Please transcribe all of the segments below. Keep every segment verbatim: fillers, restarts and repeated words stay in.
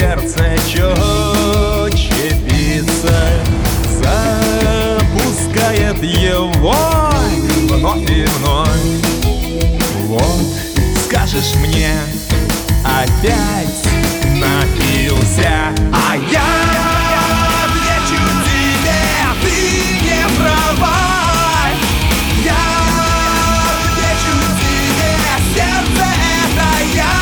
сердце четче биться, запускает его вновь и вновь. Вот скажешь мне, опять напился, а я отвечу тебе: ты не права. Я отвечу тебе: сердце — это я.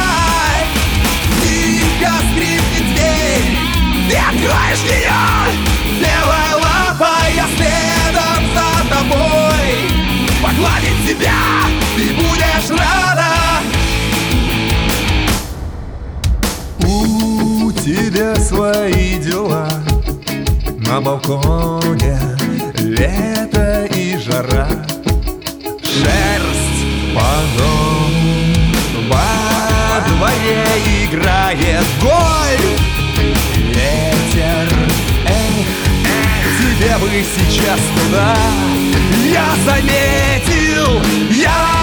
Тихо скрипнет дверь, ты откроешь ее. Левой лапой я следом за тобой. Погладить тебя ты будешь рада. У тебя свои дела на балконе, лето и жара. Шерсть по дому, во дворе играет гольф. Ветер, эх, тебе бы сейчас туда. Я заметил, я